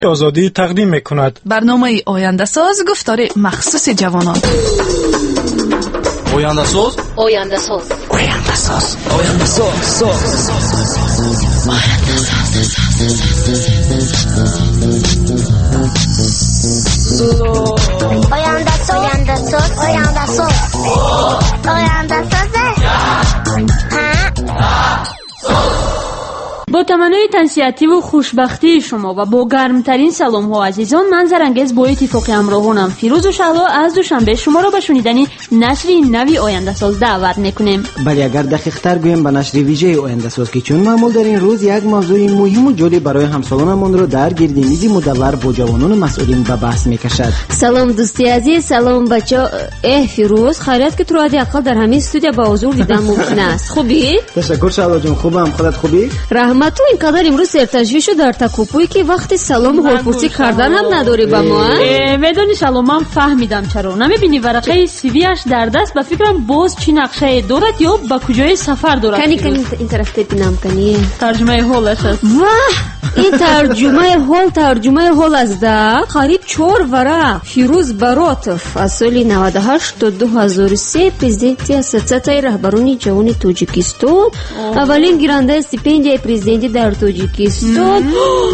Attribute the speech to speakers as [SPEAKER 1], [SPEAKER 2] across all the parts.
[SPEAKER 1] آزادی تقدیم میکند.
[SPEAKER 2] برنامه آینده ساز گفتار مخصوص جوانان.
[SPEAKER 3] آینده ساز،
[SPEAKER 2] آینده ساز،
[SPEAKER 3] آینده ساز، آینده ساز،
[SPEAKER 4] آینده ساز، آینده ساز، آینده ساز، آینده ساز.
[SPEAKER 5] با تمنای تنسیتی و خوشبختی شما و با گرمترین سلام ها عزیزان، من زرنگز با اتفاق همراهانم فیروز و شهلا از دوشنبه شما را به شنیدن نشر نوی آینده ساز دعوت میکنیم.
[SPEAKER 6] بله، اگر دقیق تر گویم به نشر ویژه آینده ساز که چون معمول در این روز یک موضوع مهم و جالب برای همسالانمان را در گرد میز مدور با جوانان مسئولین به بحث میکشد.
[SPEAKER 7] سلام دوستی عزیز، سلام بچه. فیروز، خیرت که تو را حداقل در همین استودیو با حضور دیدن ممکن است. خوبی؟
[SPEAKER 6] تشکر شهلا جون، خوبم. خودت خوبی؟
[SPEAKER 7] رحمت تو اینقدر امروز سرتشویش و در تکوپویی که وقت سلام و حالپرسی کردن هم نداری با ما.
[SPEAKER 5] میدونی شهلا، من فهمیدم چرا نمیبینی ورقه CV اش در دست. به فکرم باز چی نقشه دارد یا به کجای سفر دارد.
[SPEAKER 7] کنی این طرف ببینم کنی.
[SPEAKER 5] ترجمه حالش است.
[SPEAKER 7] واه، این ترجمه حال است. قریب 4 ورق. فیروز براتف از سال 98 تا 2003 پرزیدنت اساتید رهبران جوان تاجیکستان، اولین گیرنده استیپندیای پرزیدنتی در تاجیکستان.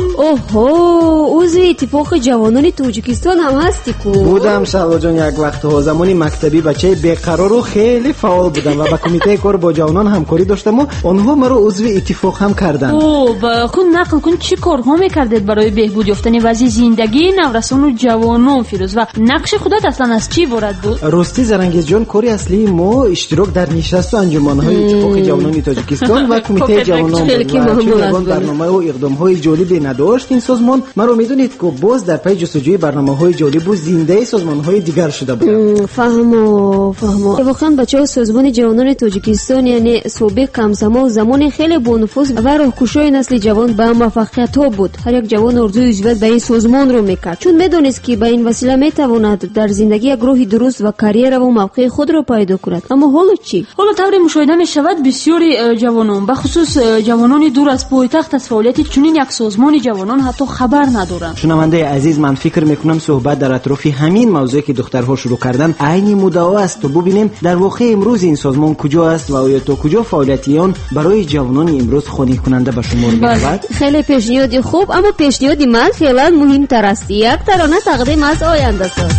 [SPEAKER 7] اوهو، عضو اتفاق جوانان تاجیکستان هم هستی کو؟
[SPEAKER 6] بودم شهلا جان، یک وقت ها زمانی مکتبی بچه بیقرار و خیلی فعال بودم و با کمیته کار با جوانان همکاری داشتم و آنها مرا عضو اتفاق هم کردند.
[SPEAKER 5] با خود نقل کن چی کارها میکردید برای بهبود یافتن وضع زندگی نورسان و جوانان فیروز، و نقش خودت اصلا از چی وارد بود؟
[SPEAKER 6] راستی زرنگز جان، کاری اصلی ما اشتراک در نشست و انجمن‌های اتفاق جوانان تاجیکستان و کمیته جوانان بود. برنامه و اقدام‌های جالبی نداشت این سازمان. مرا میدونید که باز در پی جستجوی برنامه‌های جالب و زنده سازمان‌های دیگر شده بود.
[SPEAKER 7] فهمو. واقعا بچه‌ها سازمان جوانان تاجیکستان یعنی سابق همزمان و زمان خیلی با نفوذ و راهگشای نسل جوان به موفقیت‌ها بود. هر یک جوان آرزوی عضویت به این سازمان رو می‌کرد، چون می‌دونست که به این وسیله می‌تواند در زندگی یک راه درست و کریر و موقع خود را پیدا کند. اما حالا چی؟
[SPEAKER 5] حالا طوری مشاهده می‌شود بسیاری جوانان، به خصوص جوانان دور از پایتخت، از فعالیت چنین یک سازمان جوانان حتی خبر ندارند.
[SPEAKER 6] شنونده عزیز، من فکر میکنم صحبت در اطراف همین موضوعی که دخترها شروع کردن عین مدعا است تا ببینیم در واقع امروز این سازمان کجا است و آیا تا کجا فعالیتیان برای جوانان امروز خانه کننده به شمار می‌رود.
[SPEAKER 7] خیلی پیشنهاد خوب، اما پیشنهاد من فعلا مهمتر است. یک ترانه تقدیم از آینده ساز.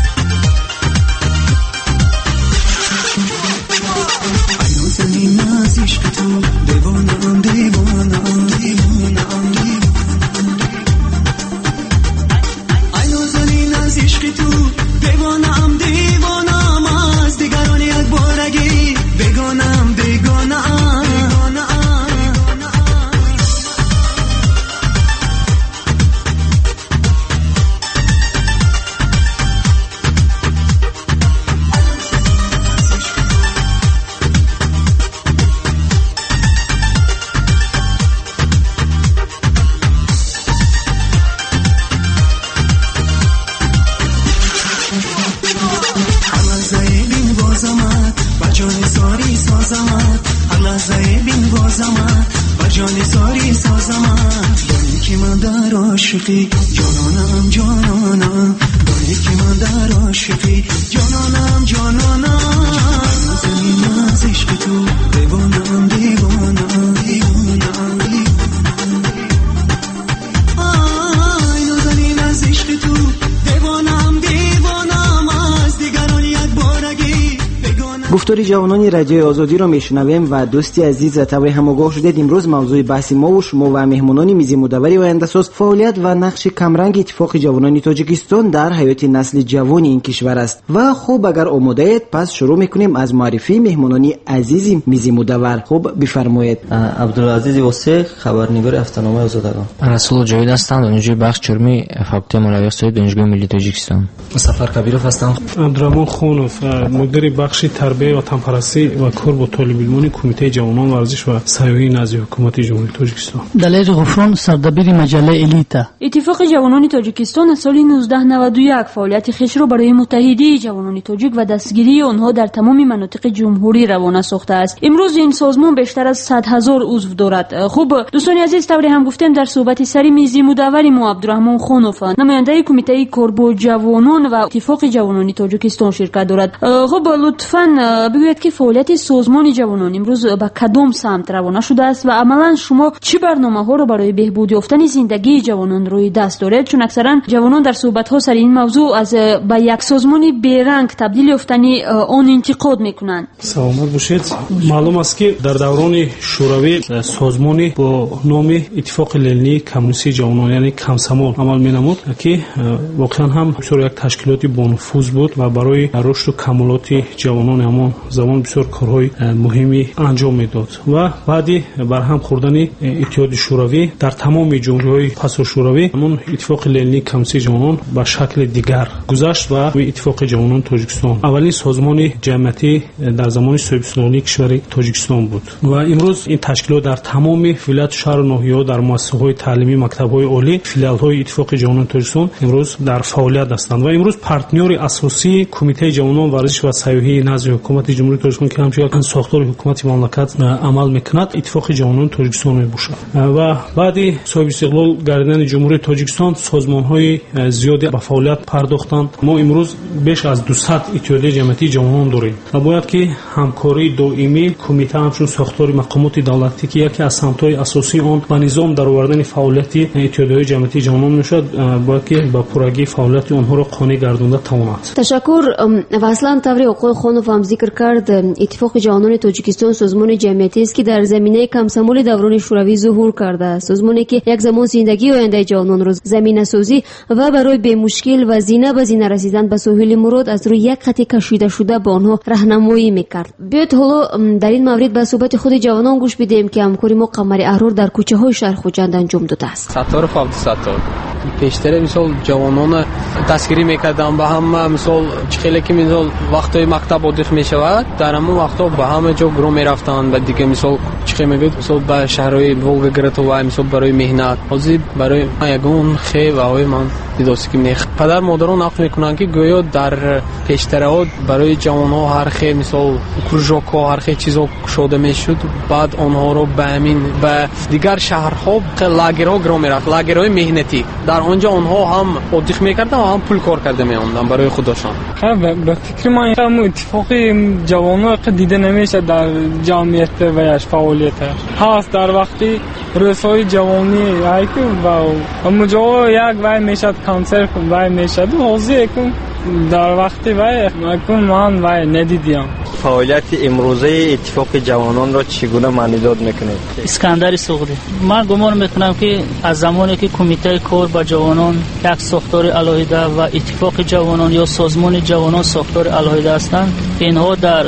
[SPEAKER 6] گفتار جوانان رادیو آزادی را میشنویم و دوستی عزیز طبعا هم آگاه شدید امروز موضوع بحث ما و شما و مهمانان میز مدوری آینده ساز فعالیت و نقش کمرنگ اتفاق جوانان تاجیکستان در حیات نسل جوان این کشور است. و خب اگر آماده اید پس شروع میکنیم از معرفی مهمانان عزیز میز مدور. خب بفرمایید.
[SPEAKER 8] عبدالعزیز واسه، خبرنگار هفته‌نامه آزادگان.
[SPEAKER 9] رسول جاوید هستم، دانشجوی بخش چرمی فاکولته مولوی دانشگاه ملی تاجیکستان.
[SPEAKER 8] مصطفی کبیرов هستم.
[SPEAKER 1] عبدالرحمن خونوف، مدیر بخش تربیت مسئله وطنپرستی و کار با طالب علمان کمیته جوانان ورزش و سیاحی نزد حکومت جمهوری تاجیکستان.
[SPEAKER 10] دلیل غفران سردبیر مجله الیتا.
[SPEAKER 5] اتفاق جوانان تاجیکستان از سال 1991 فعالیت خویش را برای متحدی جوانان تاجیک و دستگیری آنها در تمام مناطق جمهوری روانه ساخته است. امروز این سازمان بیشتر از 100,000 عضو دارد. خوب دوستان عزیز، طوری هم گفتیم در صحبت سری میزی مدوری ما عبدالرحمن خانوف نماینده کمیته کار با جوانان و اتفاق جوانان تاجیکستان شرکت دارد. خب لطفاً بگویید که فعالیت سازمان جوانان امروز به کدام سمت روانه شده است و عملاً شما چه برنامه‌ها را برای بهبود یافتن زندگی جوانان روی دست دارید؟ چون اکثرا جوانان در صحبت‌ها سر این موضوع از به یک سازمان بیرنگ تبدیل یافتنی آن انتقاد میکنند.
[SPEAKER 1] سلامت باشید. معلوم است که در دوران شوروی سازمانی با نام اتفاق لیلی کمونیستی جوانان یعنی کمسمول عمل می‌نمود که واقعا هم بسیار یک تشکیلاتی با نفوذ بود و برای رشد و کمالات جوانان همان زمان بسیار کارهای مهمی انجام میداد و بعدی برهم خوردن اتحاد شوروی در تمام جمهوری‌های پس از شوروی همون اتفاق لیلی کمونیستی جوانان به شکل دیگر گذشت و اتفاق جوانان تاجیکستان اولین سازمان جمعیتی در زمان صاحب سلطنتی کشور تاجیکستان بود و امروز این تشکیلات در تمام ولایت شهر و ناحیه‌ها در مؤسسه‌های تعلیمی مکتب‌های عالی فیلال‌های اتفاق جوانان تاجیکستان امروز در فعالیت هستند و امروز پارتنر اساسی کمیته جوانان ورزش و سیاحی نزد حکومت جمهوری تاجیکستان که همچنین ساختار حکومت مملکت عمل می‌کند اتفاق جوانان تاجیکستان میباشد و بعدی صاحب استقلال گردیدن جمهوری تاجیکستان سازمان‌های زیادی به فعالیت پرداختند. ما امروز بیش از 200 اتحادیه جمعیتی جوانان داریم و باید که همکاری دائمی کمیته همچون ساختار مقامات دولتی که یکی از سمت‌های اساسی آن و نظام در آوردن فعالیت اتحادیه جمعیتی جوانان میشد باید که با پورگی فعالیت آنها را قانع گردانده تواند.
[SPEAKER 7] تشکر. و اصلا طوری آقای خانوف هم ذکر کرد اتفاق جوانان تاجیکستان سازمان جمعیتی است که در زمینه کمسمول دوران شوروی ظهور کرده است. سازمانی که یک زمان زندگی آینده جوانان را زمینه سازی و برای به مشکل و زینه به زینه رسیدن به سهول مراد از روی یک خط کشیده شده به آنها راهنمایی میکرد. بیاید حالا در این مورد به صحبت خود جوانان گوش بدیم که همکاری ما قمر احرار در کوچه های شهر خوجند انجام داده است.
[SPEAKER 11] ستاره فقط ستاره پیشتر مثال جوانان دستگیری میکردن به هم مثال خیلی که مثال وقتای مکتب آدیخ میشود در همون وقتا به همه جا گرو میرفتن و دیگه مثال چی میگید مثال به شهرهای ولگرت و مثال برای مهنت حاضر برای یگون خی و های من دیداست که پدر مادران نقل میکنن که گویا در پیشترها برای جوانها هر خی مثال کروژاکا هر خی چیزا شده میشد بعد آنها رو به همین به دیگر شهرها لاگرها گرو میرفت لاگرهای مهنتی در آنجا آنها هم آدیخ میکردن و هم پول کار کرده میاندن برای خودشان.
[SPEAKER 12] به فکر من این اتفاقی جوانان دیده نمیشه در جمعیت و یا فعالیت هست در وقتی روزهای جوانی و اونجا یک وای میشد کنسرت وای میشد حاضر کن در وقتی وای من وای ندیدیم.
[SPEAKER 13] فعالیت امروزه اتفاق جوانان را چگونه معنیداد میکنید؟
[SPEAKER 10] اسکندر سغدی. من گمان میکنم که از زمانی که کمیته کار با جوانان یک ساختار علاهیده و اتفاق جوانان یا سازمان جوانان ساختار علاهیده هستند اینها در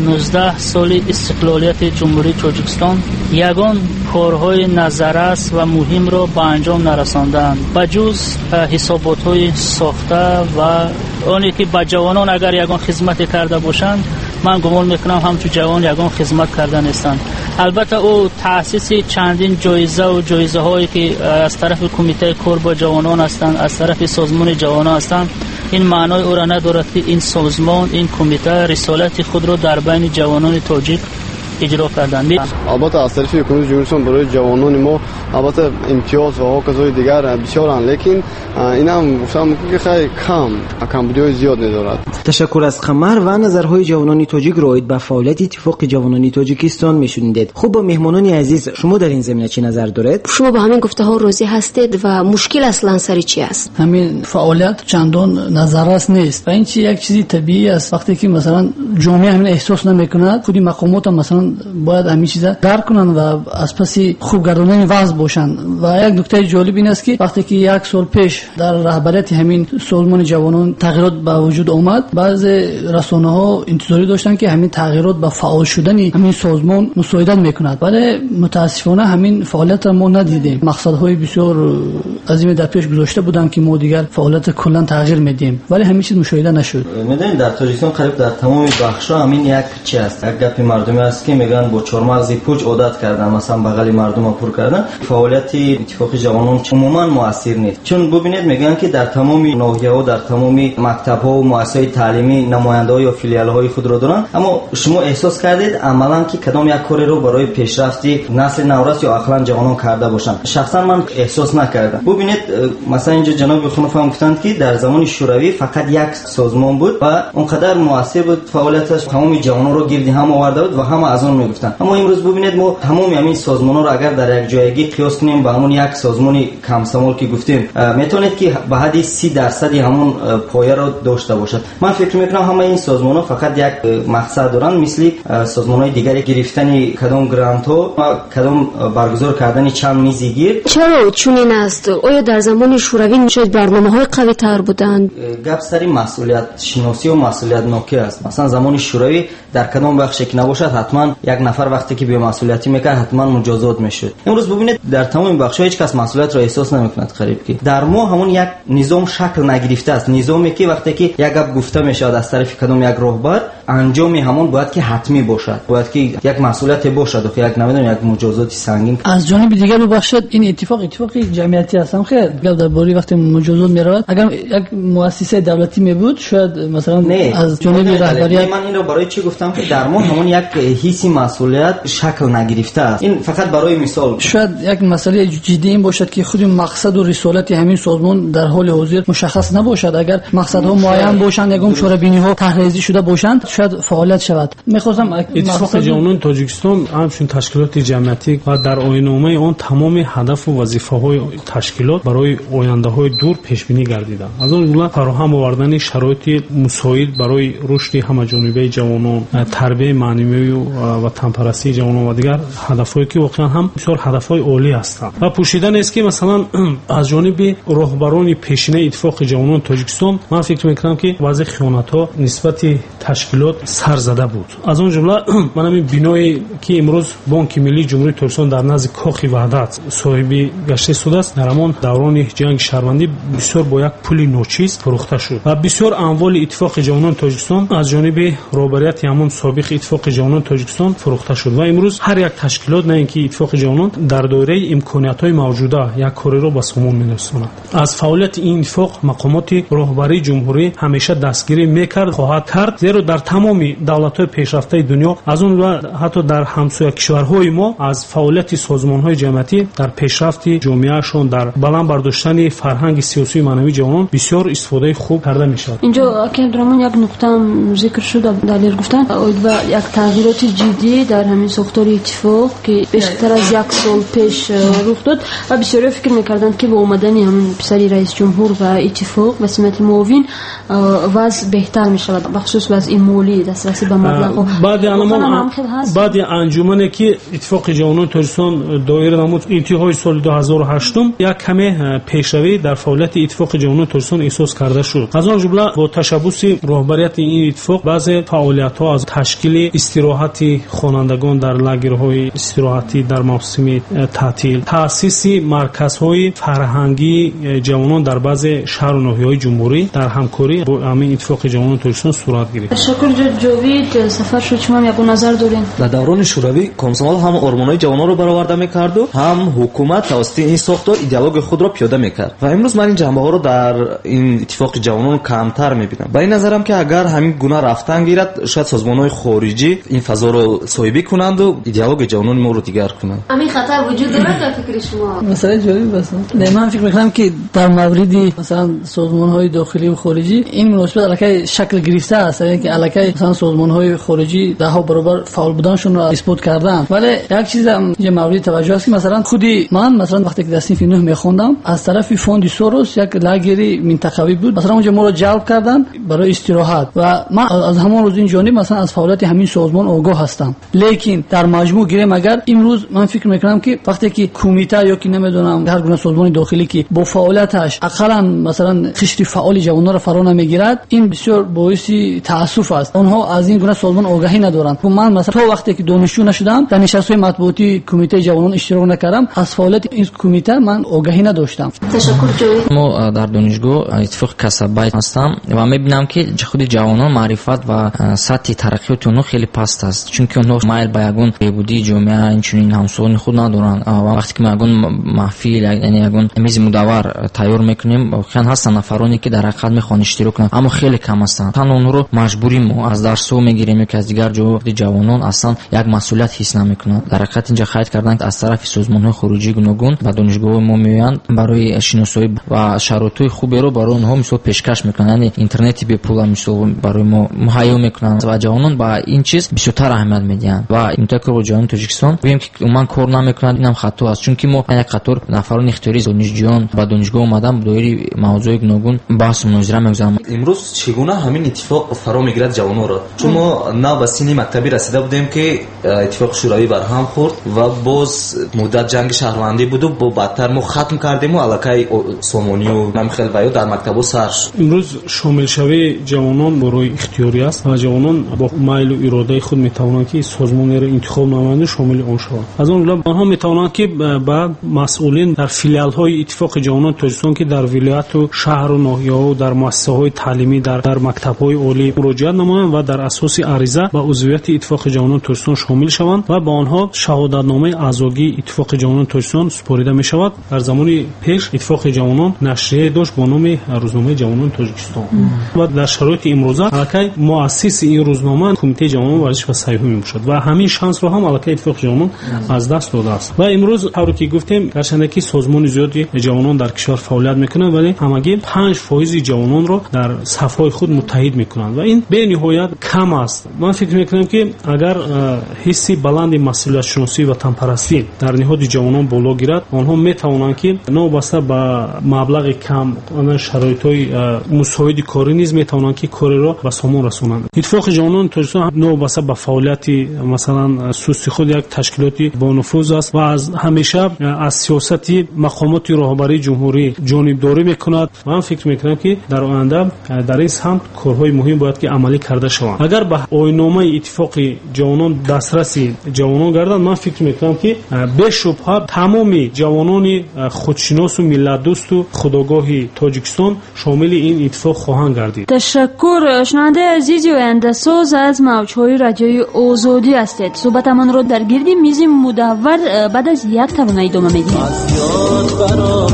[SPEAKER 10] 19 سال استقلالیت جمهوری تاجیکستان یگان کارهای نظررس و مهم را به انجام نرساندند بجز حسابات‌های ساخته و آنی که با جوانان اگر یگان خدمت کرده باشند من گمان میکنم همچون جوان یگان خدمت کرده نیستند. البته او تأسیس چندین جایزه و جایزه هایی که از طرف کمیته کار با جوانان هستند از طرف سازمان جوانان هستند این معنای او را ندارد که این سازمان این کمیته رسالت خود را در بین جوانان تاجیک اجرا کردند.
[SPEAKER 14] البته از طرف حکومت جمهوری برای جوانان ما البته امتیاز و حقوق دیگر بسیارند لیکن این هم گفتم که خیلی کمبودی زیاد ندارد.
[SPEAKER 6] تشکر از قمر و نظرهای جوانان تاجیک را به فعالیت اتفاق جوانان تاجیکستان میشنیدید. خوب با مهمانان عزیز شما در این زمینه چه نظر دارید؟
[SPEAKER 7] شما به همین گفته ها راضی هستید و مشکل اصلا سر چی است؟
[SPEAKER 10] همین فعالیت چندان نظررس نیست و این یک چیزی طبیعی است. وقتی که مثلا جامعه همین احساس نمیکند خودی مقامات مثلا
[SPEAKER 15] جوانان باید همین چیزا درک کنن و از پس خوب گرداندن وضع باشن. و یک نکته جالب این است که وقتی که یک سال پیش در رهبریت همین سازمان جوانان تغییرات به وجود آمد، بعض رسانه‌ها انتظاری داشتن که همین تغییرات با فعال شدن همین سازمان مساعدت میکند، ولی متاسفانه همین فعالیت ما ندیدیم. مقصدهای بسیار عظیم در پیش گذاشته بودن که ما دیگر فعالیت کلا تغییر میدیم، ولی همین چیز مشاهده نشد.
[SPEAKER 8] میدونید در تاجیکستان قریب در تمام بخش‌ها همین یک چی است، یک گپ مردمی است که میگن با چهارمغز پوچ عادت کردن، مثلا بغل مردم پر کردن. فعالیت اتفاق جوانان عموما موثر نیست، چون ببینید میگن که در تمام ناحیه‌ها، در تمام مکتب‌ها و مؤسسات تعلیمی نماینده‌ها یا فیلیال‌های خود را دارن، اما شما احساس کردید عملاً که کدام یک کاری رو برای پیشرفت نسل نورس یا اخلاق جوانان کرده باشند؟ شخصا من احساس نکردم. ببینید مثلا اینجا جناب خانوف هم گفتند که در زمان شوروی فقط یک سازمان بود و اونقدر موثر بود، فعالیتش تمام جوانان رو گردی هم آورده بود و هم از اون میگفتن. اما امروز ببینید ما تمام همین سازمان‌ها رو اگر در یک جایگی قیاس کنیم با همون یک سازمان کمسمال که گفتیم، میتونید که به حد 30% همون پایه رو داشته باشد. من فکر میکنم همه این سازمان‌ها فقط یک مقصد دارن، مثل سازمان‌های دیگری گرفتن کدام گرانت ها و کدام برگزار کردن چند میزگیر.
[SPEAKER 7] چرا چنین است؟ آیا در زمان شوروی شاید برنامه‌های قوی تر بودند؟
[SPEAKER 8] گپ سری مسئولیت شناسی و مسئولیت نوکی است. مثلا زمان شوروی در کدام بخشی که نباشد حتما یک نفر وقتی که به مسئولیتی میکرد حتما مجازات میشد. امروز ببینید در تمام بخش‌ها هیچ کس مسئولیت را احساس نمیکند. قریب که در ما همون یک نظام شکل نگرفته است، نظامی که وقتی که یک گپ گفته میشه از طرف کدام یک راهبر، انجام همون باید که حتمی باشد، باید که یک مسئولیت باشد و یک نمیدونم یک مجازات سنگین.
[SPEAKER 15] از جانب دیگر ببخشید این اتفاق جمعیتی است. خیر گپ درباره وقتی مجازات میرود، اگر یک مؤسسه دولتی می بود شاید مثلا از جانب رهبری.
[SPEAKER 8] من این رو برای چی گفتم که در ما همون یک حس مسئولیت شکل نگرفته است. این فقط برای مثال.
[SPEAKER 15] شاید یک مسئله جدی این باشد که خود مقصد و رسالت همین سازمان در حال حاضر مشخص نباشد. اگر مقصدها معین باشند، یگام شورابینی‌ها تحریزی شده باشند، شاید فعالیت شود. می‌خواستم
[SPEAKER 1] اتفاق جوانان تاجیکستان همچون تشکیلات جمعیتی و در آیین‌نامه آن تمام هدف و وظیفه‌های تشکیلات برای آینده‌های دور پیش‌بینی گردیده. از آن جمله فراهم آوردن شرایط مساعد برای رشد همه‌جانبه جوانان، تربیت معنوی و تنپرستی جوانان و دیگر هدف‌هایی که واقعا هم بسیار هدف‌های عالی هستند. و پوشیدن است که مثلا از جانب راهبران پیشینه اتفاق جوانان تاجیکستان من فکر می‌کنم که وضع خیانت‌ها نسبت تشکیلات سر زده بود. از اون جمله من همین بینایی که امروز بانک ملی جمهوری ترکستان در نزد کاخ وحدت صاحب گشته شده است، در همان دوران جنگ شهروندی بسیار با یک پول نوچیز فروخته شد و بسیار اموال اتفاق جوانان تاجیکستان از جانب رهبریت همان سابق اتفاق جوانان تاجیکستان فروخته شد و امروز هر یک تشکیلات نه اینکه اتفاق جوانان در دایره امکانات‌های موجوده یک کاری را به سامون می‌رساند. از فعالیت این اتفاق مقامات رهبری جمهوری همیشه دستگیری می‌کرد، خواهد کرد، زیرا در تمام دولت‌های پیشرفته دنیا از اون و حتی در همسایه کشورهای ما از فعالیت سازمان‌های جمعیتی در پیشرفت جامعهشون در بالا برداشتن فرهنگ سیاسی و معنوی جوانان بسیار استفاده خوب کرده می‌شود.
[SPEAKER 5] اینجا کندرامون یک نکته ذکر شد دلیل گفتن و یک تغییرات جدی در همین ساختار اتفاق که بیشتر از یک سال پیش رخ داد و بسیاری فکر می‌کردند که با اومدن همین پسری رئیس جمهور و اتفاق و سمت معاون وضع بهتر می‌شود، بخصوص وضع مالی دسترسی به مبلغ.
[SPEAKER 1] بعد انجمنی که اتفاق جوانان تاجیکستان دایر نمود انتهای سال 2008 یک کمی پیشروی در فعالیت اتفاق جوانان تاجیکستان احساس کرده شد. از آن جمله با تشبث رهبریت این اتفاق بعضی فعالیت‌ها از تشکیل استراحت خوانندگان در لاگرهای استراحتی در موسم تعطیل، تأسیس مرکزهای فرهنگی جوانان در بعضی شهر و ناحیه‌های جمهوری در همکاری با همین اتفاق جوانان تاجیکستان صورت گرفت.
[SPEAKER 5] شکر جاوید سفر شد، شما هم یک نظر دارین؟
[SPEAKER 3] در دوران شوروی کمسمال هم آرمان‌های جوانان رو برآورده می‌کرد و هم حکومت توسط این ساختار ایدئولوژی خود را پیاده می‌کرد و امروز من این جنبه‌ها رو در این اتفاق جوانان کمتر می‌بینم. با این نظرم که اگر همین گونه رفتن گیرد شاید سازمان‌های خارجی این فضا رو صایبی کنند و ایدئولوژی جوانان ما رو دیگر کنند.
[SPEAKER 7] همین خطر وجود داره در فکر شما؟
[SPEAKER 15] مثلا جالب است. من فکر می‌کنم که در موردی مثلا سازمان‌های داخلی و خارجی این مناسبت علاقه شکل گرفته است، یعنی که علاقه مثلا سازمان‌های خارجی ده ها برابر فعال بودنشون را اثبات کردن. ولی یک چیز یه مورد توجه است که مثلا خودی من مثلا وقتی که در صنف 9 می‌خوندم از طرف فوند سوروس یک لاگری منطقوی بود، مثلا اونجا ما رو جلب کردن برای استراحت و من از همان روز این جانب مثلا از فعالیت همین سازمان آگاه هستم. هستم. لیکن در مجموع گیریم اگر امروز من فکر میکنم که وقتی که کمیته یا که نمیدونم هر گونه سازمان داخلی که با فعالیتش اقلا مثلا قشر فعال جوانان را فرا نمیگیرد، این بسیار باعث تاسف است. اونها از این گونه سازمان آگاهی ندارند. من مثلا تا وقتی که دانشجو نشدم در نشست‌های مطبوعاتی کمیته جوانان اشتراک نکردم، از فعالیت این کمیته من آگاهی نداشتم.
[SPEAKER 9] تشکر جوی. ما در دانشگاه اتفاق کسبی هستم و میبینم که خود جوانان معرفت و سطح ترقیات اونها خیلی پست است، چون که اونها مایل به یگون بودی جامعه اینچنین همسان خود ندارن. و وقتی که ما یگون محفل یعنی یگون میز مدور تیار میکنیم، واقعا هستن نفرانی که در حقیقت میخوان اشتراک کنن، اما خیلی کم هستن. تن اونها رو مجبوریم ما از درس میگیریم که از دیگر جوانان اصلا یک مسئولیت حس نمیکنن. در حقیقت اینجا خواهد کردن از طرف سازمان‌های خروجی گوناگون و دانشگاه ما میآیند برای شناسایی و شرایط خوبی رو برای اونها مثلا پیشکش میکنن، یعنی اینترنتی به پول مثلا برای ما مهیا میکنن و جوانان با این چیز بیشتر اهمیت میدن. و اینطور که جوان تاجیکستان ببینیم که من کار نمیکنن، اینم خطا است، چون که ما یک قطار نفران اختیاری دانشجویان با دانشگاه اومدن دایره موضوع گوناگون بحث مناظره میگذارن.
[SPEAKER 3] امروز چگونه همین اتفاق فرا میگیرد جوانان را؟ چون ما نه به سن مکتبی رسیده بودیم که اتفاق شوروی برهم خورد و باز مدت جنگ شهروندی بود و با بدتر ما ختم کردیم و علاقه سامانی و نمیخیل ویو در مکتب سر شد.
[SPEAKER 1] امروز شامل شوی جوانان برای اختیاری است و جوانان با میل و اراده خود میتوانند که سازمانی را انتخاب نمایند شامل آن شوند. از اون جمله آنها میتوانند که با مسئولین در فیلیال های اتفاق جوانان تاجیکستان که در ولایت و شهر و ناحیه و در مؤسسه های تعلیمی در مکتب های عالی مراجعت نمایند و در اساس عریضه به عضویت اتفاق جوانان تاجیکستان شامل شوند و با آنها شهادتنامه اعضایی اتفاق جوانان تاجیکستان سپرده می شود. در زمان پیش اتفاق جوانان نشریه داشت با نام روزنامه جوانان تاجیکستان و در شرایط امروزه علاقه مؤسس این روزنامه کمیته جوانان ورزش و سیاحت میشد و همین شانس رو هم علاقه اتفاق جوانان از دست داده است. و امروز طوری که گفتیم گرچه که سازمان زیادی جوانان در کشور فعالیت میکنه ولی همگی 5% جوانان رو در صفهای خود متحد میکنند و این به نهایت کم است. من فکر میکنم که اگر حسی بلند مسئولیت شناسی و تنپرستی در نهاد جوانان بالا گیرد، آنها میتوانند که نوبسته به مبلغ کم شرایط‌های مساعد کاری نیز میتوانند که کاری را به سامان رسانند. اتفاق جوانان تاجیکستان نوبسته به فعالیت مثلا سوسی خود یک تشکیلاتی با نفوذ است و از همیشه از سیاستی مقامات رهبری جمهوری جانبداری میکند. من فکر میکنم که در آینده در این سمت کارهای مهم باید که عملی کرده شوند. اگر به آیین‌نامه اتفاق جوانان دسترسی جوانان گردند، من فکر میکنم که به شبهه تمام جوانان خودشناس و ملت دوست و خودآگاه تاجیکستان شامل این اتفاق خواهند گردید.
[SPEAKER 5] تشکر. شنونده عزیز و آینده‌ساز از موج‌های رادیوی آزادی هستید. صحبتمان را در گرد میز مدور بعد از یک ترانه ادامه میدیم.
[SPEAKER 16] از یاد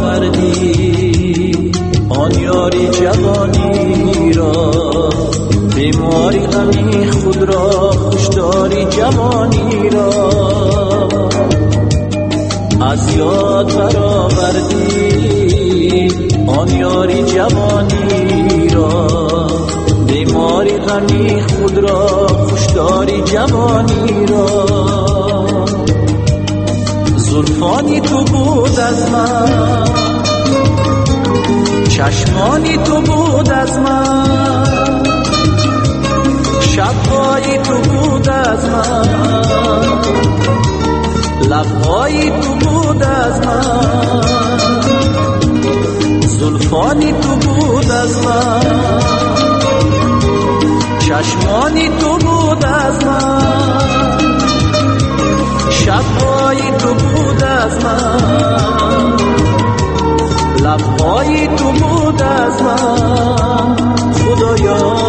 [SPEAKER 16] برآوردی آن یاری جوانی را، بیماری غمی خود را خوشداری جوانی را. از یاد برآوردی آن یاری جوانی را، بیماری غمی خود را خوشداری جوانی را. زلفانی تو بود از من، چشمانی تو بود از من، شب‌هایی تو بود از من، لب‌هایی تو بود از من. زلفانی تو بود از من، چشمانی تو بود از من، شب‌هایی تو بود از من، لب‌هایی تو بود از من. خدایا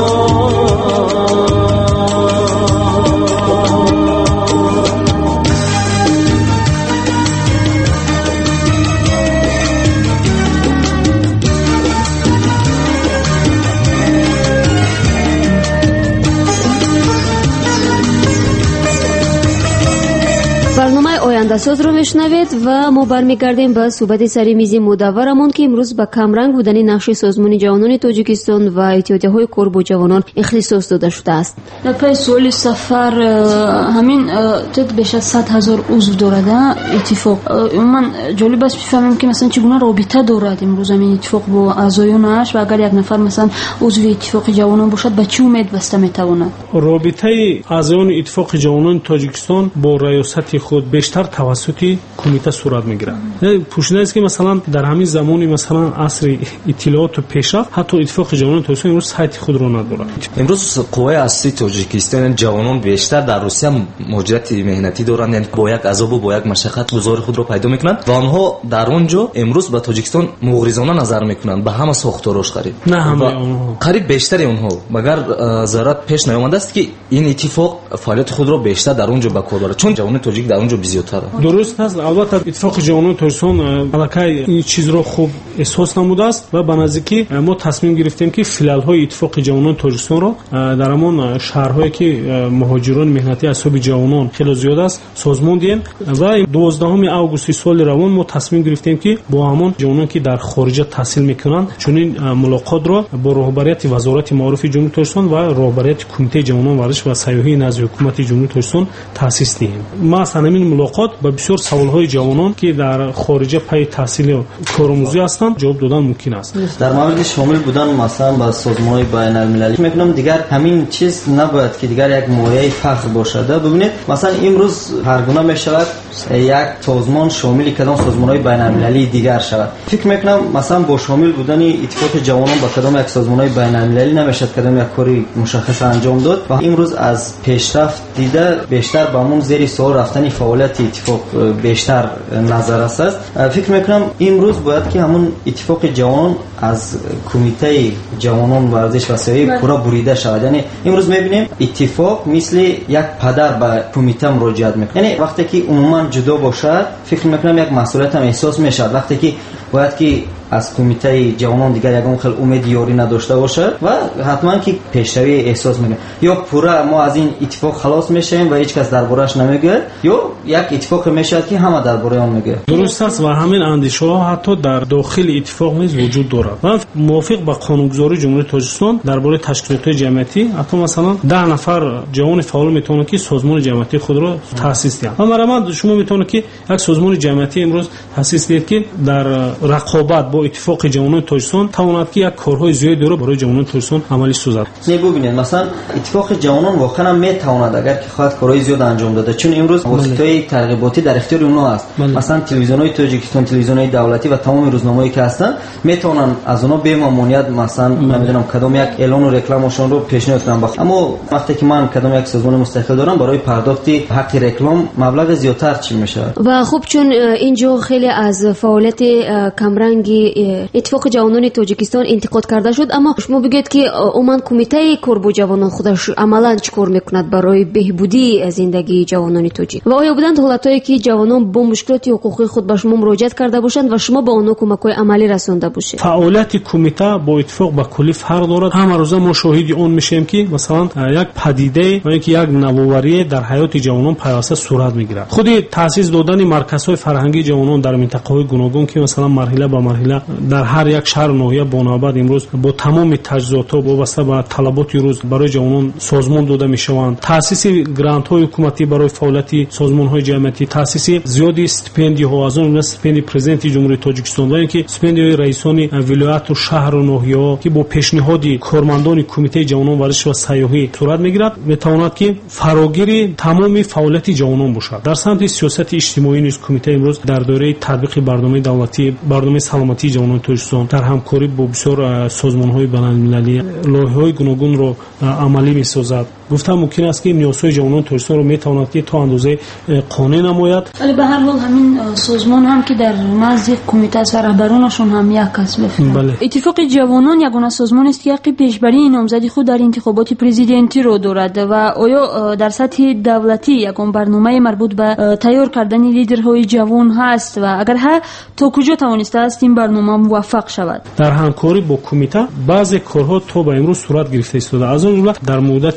[SPEAKER 7] ояндасозро мешнавед ва мо бармегардем ба суҳбати сари мизи мудавварамон ки имрӯз ба камранг будани нақши созмони ҷавонони тоҷикистон ва иттиҳодияҳои кор бо ҷавонон ихтисос дода шудааст.
[SPEAKER 5] дар пай суоли сафар ҳамин тед беш аз 100 000 узв дорад иттифоқ. умуман ҷолиб аст бифаҳмем ки масалан чӣ гуна робита дорад имрӯз ҳамин иттифоқ бо аъзоёнаш ва агар як нафар масалан узви иттифоқи ҷавонон бошад ба чӣ умед баста метавонад?
[SPEAKER 1] робитаи аъзоёни иттифоқи ҷавонони тоҷикистон бо раёсати худ бештар тавассути кумита сурат мегирад. пӯшидааст ки масалан дар ҳамин замони масалан асри иттилооту пешрафт ҳатто иттифоқи ҷавонони тоҷикистон имрӯз сайти худро надорад.
[SPEAKER 3] имрӯз қувваи асосии тоҷикистон ҷавонон бештар дар русия муҳоҷирати меҳнатӣ доранд, яъне бо як азобу бо як машаққат гузори худро пайдо мекунанд ва онҳо дар он ҷо имрӯз ба тоҷикистон муғризона назар мекунанд ба ҳама сохторош қариб.
[SPEAKER 1] на ҳамаи онҳо,
[SPEAKER 3] қариб бештари онҳо. магар зарурат пеш наёмадааст ки ин иттифоқ фаъолияти худро бештар дар он ҷо ба кор барад, чун ҷавонони тоҷик дар он ҷо бизёдтаранд.
[SPEAKER 1] дуруст аст. албатта иттифоқи ҷавонони тоҷикистон аллакай ин чизро хуб эҳсос намудааст ва ба наздикӣ мо тасмим гирифтем ки филиалҳои иттифоқи ҷавонони тоҷикистонро дар ҳамон шаҳрҳое ки муҳоҷирони меҳнатӣ асоби ҷавонон хеле зиёд аст созмон диҳем ва 12 августи соли равон мо тасмим гирифтем ки бо ҳамон ҷавонон ки дар хориҷа таҳсил мекунанд чунин мулоқотро бо роҳбарияти вазорати маорифи ҷумҳурии тоҷикистон ва роҳбарияти кумитаи ҷавонон варзиш ва сайёҳии назди ҳукумати ҷумҳурии тоҷикистон таъсис диҳем. маъсалан ҳамин мулоқот ба бисёр саволҳои ҷавонон ки дар хориҷа паи таҳсили коромӯзӣ ҳастанд ҷавоб додан мумкин аст.
[SPEAKER 8] дар мавриди шомил будан масалан ба созмонҳои байналмилалӣ мекунам дигар ҳамин чиз набояд ки дигар як мояи фахр бошад. бибинед масалан имрӯз ҳар гуна мешавад як созмон шомили кадом созмонҳои байналмилалии дигар шавад. фикр мекунам масалан бо шомил будани иттифоқи ҷавонон ба кадом як созмонҳои байналмилалӣ намешад кадом як кори мушаххас анҷом дод ва имрӯз аз пешрафт дида бештар ба ҳамон зери суол рафтани фаъолияти иттифоқ бештар назар аст. фикр мекунам имрӯз бояд ки ҳамон иттифоқи ҷавонон аз кумитаи ҷавонон варзиш ва сайёҳӣ пурра бурида шавад. яъне имрӯз мебинем иттифоқ мисли як падар ба кумита муроҷиат мекунад. яъне вақте ки умуман ҷудо бошад фикр мекунам як масъулиятам эҳсос мешавад. вақте ки бояд ки аз кумитаи ҷавонон дигар ягон хел умеди ёрӣ надошта бошад ва ҳатман ки пешравӣ эҳсос мекунад. ё пурра мо аз ин иттифоқ халос мешавем ва ҳеҷ кас дар борааш намегӯяд, ё як иттифоқе мешавад ки ҳама дар бораи он мегӯяд.
[SPEAKER 1] дуруст аст ва ҳамин андешаҳо ҳатто дар дохили иттифоқ низ вуҷуд дорад. ман мувофиқ ба қонунгузории ҷумҳурии тоҷикистон дар бораи ташкилотҳои ҷамъиятӣ ҳатто масалан 10 нафар ҷавони фаъол метавонанд ки созмони ҷамъиятии худро таъсис диҳанд. ва марамад шумо метавонед ки як созмони ҷамъиятӣ имрӯз таъсис диҳед ки дар рақобат бо иттифоқи ҷавонони тоҷикистон тавонад ки як корҳои зиёдеро барои ҷавонони тоҷикистон амалӣ созад.
[SPEAKER 8] не бубинед масалан иттифоқи ҷавонон воқеан метавонад агар ки хоҳад корҳои зиёд анҷом дода, чун имрӯз воситаҳои тарғиботӣ дар ихтиёри онҳо аст. масалан телевизионҳои тоҷикистон, телевизионҳои давлатӣ ва тамоми рӯзномаҳое ки ҳастанд метавонанд аз онҳо бемамоният масалан намедонам кадом як эълону рекламашонро пешниҳод кунанд. аммо вақте ки ман кадом як созмони мустақил дорам барои пардохти ҳаққи реклам маблағи зиёдтар чӣ мешавад.
[SPEAKER 7] ва хуб чун инҷо хеле аз фаъолияти камранги иттифоқи ҷавонони тоҷикистон интиқод карда шуд, аммо шумо бигӯед ки умуман кумитаи кор бо ҷавонон худаш амалан чӣ кор мекунад барои беҳбудии зиндагии ҷавонони тоҷик? ва оё буданд ҳолатҳое ки ҷавонон бо мушкилоти ҳуқуқии худ ба шумо муроҷиат карда бошанд ва шумо ба онҳо кӯмакҳои амалӣ расонда бошед?
[SPEAKER 1] фаъолияти кумита бо иттифоқ ба куллӣ фарқ дорад. ҳама рӯза мо шоҳиди он мешавем ки масалан як падидае ва ки як навоварие дар ҳаёти ҷавонон пайваста сурат мегирад. худи таъсис додани марказҳои фарҳангии ҷавонон дар минтақаҳои гуногун ки масалан марҳила ба марҳила дар ҳар як шаҳру ноҳия бонавбад имрӯз бо тамоми таҷҳизотҳо вобаста ба талаботи рӯз барои ҷавонон созмон дода мешаванд. таъсиси грантҳои ҳукуматӣ барои фаъолияти созмонҳои ҷамъиятӣ, таъсиси зиёди стипендияҳо, аз он ҷумла стипендияи президенти ҷумҳурии тоҷикистон ва ки стипендияҳои раисони вилояту шаҳру ноҳияҳо ки бо пешниҳоди кормандони кумитаи ҷавонон варзиш ва сайёҳӣ сурат мегирад, метавонад ки фарогири тамоми фаъолияти ҷавонон бошад. дар самти сиёсати иҷтимоӣ низ кумита имрӯз дар доираи татбиқи барномаи давлатӣ, барномаи саломатии ҷавонони тоҷикистон дар ҳамкорӣ бо бисёр созмонҳои байналмилалӣ лоиҳаҳои гуногунро амалӣ месозад. гуфтам мумкин аст ки ниёзҳои ҷавонони тоҷикистонро метавонад ки то андозаи қонеъ намояд.
[SPEAKER 5] вале ба ҳар ҳол ҳамин созмон ҳам ки дар назди кумита аст ва раҳбаронашон ҳам як аст. иттифоқи ҷавонон ягона созмонест ки ҳаққи пешбарии номзади худ дар интихоботи президентиро дорад ва оё дар сатҳи давлатӣ ягон барномае марбут ба тайёр кардани лидерҳои ҷавон ҳаст ва агар ҳа то куҷо тавонистааст ин барнома муваффақ шавад?
[SPEAKER 1] дар ҳамкорӣ бо кумита баъзе корҳо то ба имрӯз сурат гирифта истода. аз он ҷумла дар муддати 1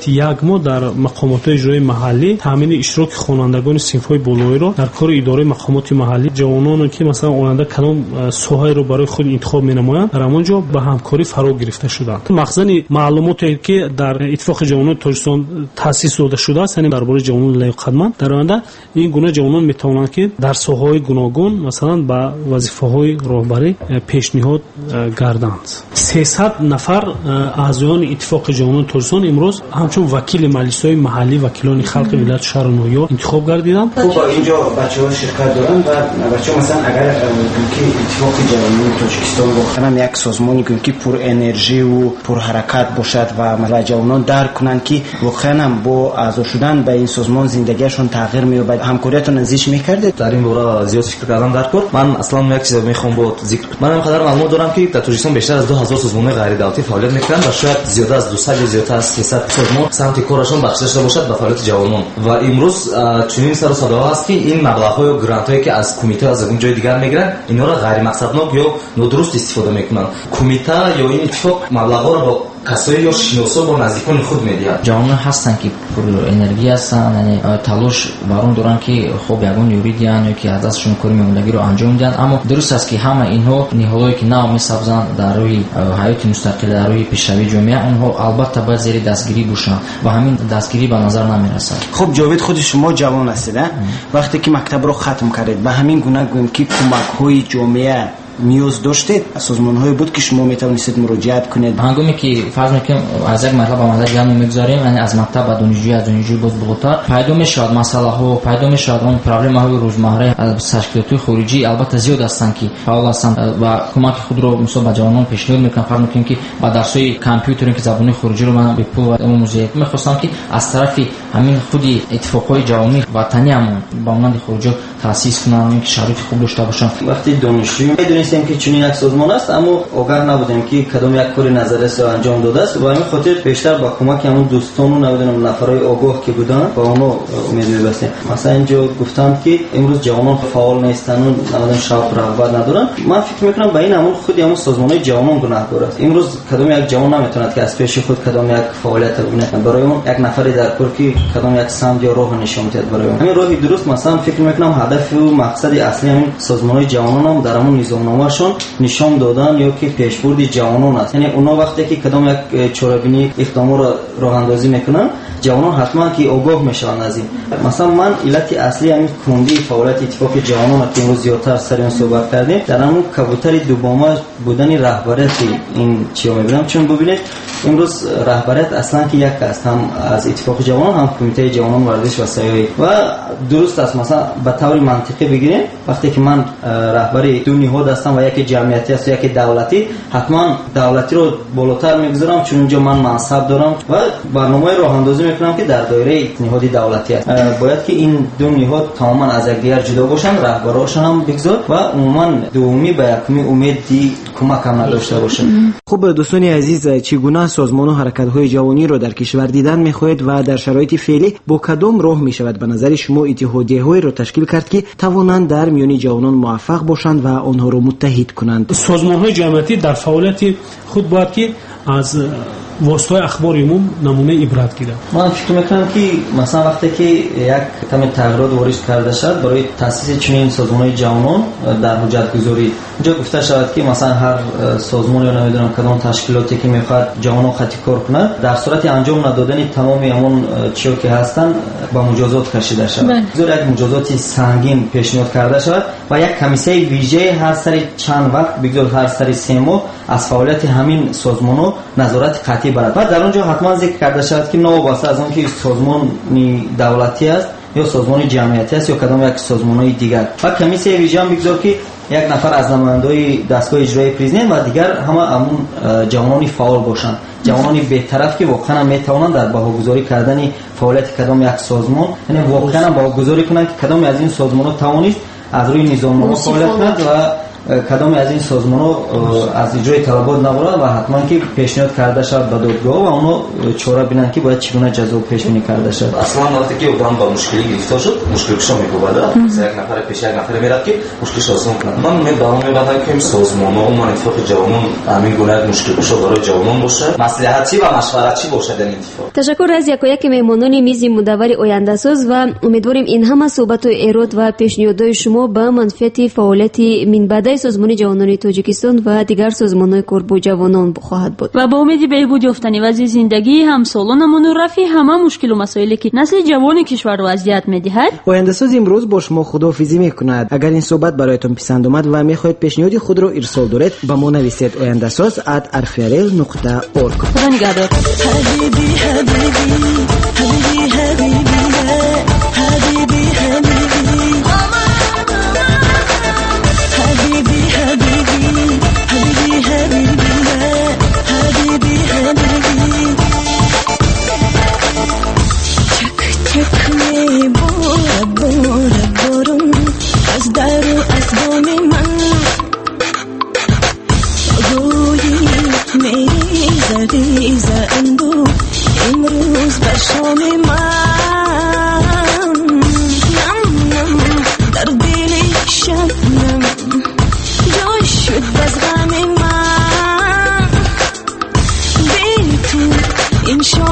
[SPEAKER 1] که ما در مقامات اجرایی محلی تامین اشتراک خوانندگان صنف‌های بالایی‌رو در کار اداره مقامات محلی جوانانی که مثلا خواننده کدام ساحه رو برای خود انتخاب می‌نمایند در همونجا به همکاری فرا گرفته شدند. مخزن معلوماتی که در اتفاق جوانان تاجیکستان تأسیس داده شده است یعنی درباره جوانان لایق‌قدمت در آینده این گونه جوانان می‌توانند که در ساحه‌های گوناگون مثلا با وظیفه‌های راهبری پیشنهاد گردند. 300 نفر اعضایان اتفاق جوانان تاجیکستان امروز همچون وکیل مجلس‌های محلی وکیلان خلق ملت شهر نویا انتخاب گردیدند.
[SPEAKER 6] خب اینجا بچه‌ها شرکت دارن و بچه‌ها مثلا اگر که اتفاق جوانان تاجیکستان واقعا یک سازمانی که پر انرژی و پر حرکت باشد و جوانان درک کنند که واقعا هم با اعضا شدن به این سازمان زندگیشون تغییر می‌یابد همکاریتون نزدیک می‌کرده.
[SPEAKER 3] در این باره زیاد فکر کردم در کار. من اصلا یک چیز می‌خوام با ذکر من همقدر معلومات دارم که در تاجیکستان بیشتر از 2000 سازمان غیر دولتی فعالیت می‌کنند و شاید زیاده از 200 یا زیادتر از 300 سازمان سمت کارشون بخشش داشته باشد به فعالیت جوانان و امروز چنین سر و صدا است که این مبلغ‌ها و گرانت‌هایی که از کمیته از اون جای دیگر می‌گیرن اینا را غیر مقصدناک یا نادرست استفاده می‌کنن. کمیته یا این اتفاق مبلغ‌ها را با کسایی یا شناسا با نزدیکان خود می‌دهند.
[SPEAKER 9] جوانان هستن که پر انرژی هستن یعنی تلاش برون دارن که خوب یگان یوریدیان یا که از دستشون کاری میموندگی رو انجام میدن اما درست است که همه اینها نهادهایی که نو میسازن در روی حیات مستقل در روی پیشروی جامعه اونها البته باید زیر دستگیری باشن و همین دستگیری به نظر نمیرسه.
[SPEAKER 6] خب جاوید خود شما جوان هستید وقتی که مکتب رو ختم کردید به همین گونه گویم که کمک‌های جامعه نیاز داشتید سازمان‌های بود که شما میتونستید مراجعت کنید
[SPEAKER 9] هنگامی که فرض می‌کنیم از یک مرحله به مرحله دیگه می‌گذاریم یعنی از مکتب به دانشجویی از دانشجویی باز بالاتر پیدا می‌شود مسائل‌ها پیدا می‌شود اون پرابلم‌های روزمره از تشکیلات خارجی البته زیاد هستند که فعال هستند و کمک خود رو مثلا به جوانان پیشنهاد می‌کنم فرض می‌کنیم که با درس‌های کامپیوتری که زبان خارجی رو من به پول و موزه می‌خواستم که از طرف همین خودی اتفاقهای جوانی وطنی همون با مانند خارجی تأسیس کنن که شرایط خوب داشته باشن.
[SPEAKER 8] وقتی دانشجویی می‌دونستیم که چنین یک سازمان است اما آگاه نبودیم که کدام یک کاری نظر است انجام داده است و همین خاطر بیشتر با کمک همون دوستان و نمیدونم نفرای آگاه که بودن با اونها امید می‌بستیم. مثلا اینجا گفتند که امروز جوانان فعال نیستن و نمیدونم شوق رغبت ندارن. من فکر می‌کنم با این همون خودی همون سازمان‌های جوانان گناهکار است. امروز کدام یک جوان نمیتونه که از پیش خود کدام یک فعالیت بکنه برای اون یک نفری در کار که کدام یک سمت یا راه نشون میده برای اون همین راهی درست مثلا فکر می‌کنم هدف و مقصد اصلی همین سازمان‌های جوانان هم در همون نظامنامه‌شون نشان دادن یا که پیشبرد جوانان است. یعنی اونا وقتی که کدام یک چاره‌بینی اقدام را راه اندازی میکنن جوانان حتما که آگاه میشن از این. مثلا من علت اصلی همین کندی فعالیت اتفاق جوانان که امروز زیادتر سر اون صحبت کردیم در همون کبوتر دوبامه بودن رهبریت این چیو میبینم چون ببینید امروز رهبریت اصلا که یک است هم از اتفاق جوانان هم کمیته جوانان ورزش و سیاحت و درست است. مثلا به طور منطقی بگیریم وقتی که من رهبری دو نهاد هستم و یکی جمعیتی است و یکی دولتی حتما دولتی رو بالاتر میگذارم چون اونجا من منصب دارم و برنامه راه اندازی میکنم که در دایره نهادی دولتی است. باید که این دو نهاد تماما از یکدیگر جدا باشن رهبراشون هم بگذار و عموما دومی به یکمی امیدی کمک هم نداشته باشن.
[SPEAKER 6] خب دوستان عزیز چگونه سازمان و حرکت‌های جوانی رو در کشور دیدن می‌خواهید و در شرایط فعلی با کدام راه می‌شود به نظر شما اتحادیه‌های رو تشکیل کرد که توانند در میان جوانان موفق باشند و آنها رو متحد کنند؟
[SPEAKER 1] سازمان‌های جمعیتی در فعالیت خود باید که از واسطه اخبار عموم نمونه عبرت گیرد.
[SPEAKER 8] من فکر میکنم که مثلا وقتی که یک کمی تغییرات وارد کرده شد برای تاسیس چنین سازمان‌های جوانان در حجت گذاری اینجا گفته شود که مثلا هر سازمان یا نمیدونم کدام تشکیلاتی که میخواد جوانان خطی کار کنه در صورت انجام ندادن تمام همون چیزی که هستن با مجازات کشیده شود. زیر یک مجازات سنگین پیشنهاد کرده شود و یک کمیسه ویژه هر سری چند وقت بگذار هر سری 3 ماه از فعالیت همین سازمان‌ها نظارت قطعی برد و در اونجا حتما ذکر کرده شود که نوابسته از اون که سازمان دولتی است یا سازمان جمعیتی است یا کدام یک سازمان‌های دیگر و کمیسه ویژه هم بگذار که یک نفر از نمایندگان دستگاه اجرایی پرزیدنت و دیگر همه همون جوانانی فعال باشند جوانانی بی‌طرف که واقعا میتوانند در بهاگذاری کردن فعالیت کدام یک سازمان یعنی واقعا بهاگذاری کنند که کدام از این سازمان‌ها توانست از روی نظامنامه فعالیت کند و کدام از این سازمان‌ها از اجرای طلبات نبرند و حتما که پیشنهاد کرده شود به دادگاه و اونا چاره بینن که باید چگونه جزا پیش بینی کرده شود.
[SPEAKER 3] اصلا وقتی که آدم با مشکلی گرفتار شد مشکلش میگوید یک نفر پیش یک نفر میرد که مشکلش آسان کنه. من می‌بینم که این سازمان‌ها و اتفاق جوانان همین گونه مشکلش برای جوانان باشه مصلحتی و مشورتی باشه در این اتفاق.
[SPEAKER 7] تشکر از یکایک مهمانان میز مدور آینده ساز و امیدواریم این همه صحبت و ارائه و پیشنهادهای شما به منفعت فعالیت منبع سازمان جوانان تاجیکستان و دیگر سازمان‌های کار با جوانان خواهد بود
[SPEAKER 5] و با امید بهبود یافتن وضع زندگی همسالانمون و رفع همه مشکل و مسائلی که نسل جوان کشور رو اذیت می‌دهد.
[SPEAKER 6] آینده ساز امروز با شما خداحافظی می‌کند. اگر این صحبت برایتان پسند آمد و می‌خواهید پیشنهاد خود را ارسال دارید با ما نویسید oyandasaz@rfrl.org.
[SPEAKER 5] خدا نگهدار.
[SPEAKER 16] امروز بر شام من نم در دل شبنم جای شد باز غم من بی تو این شام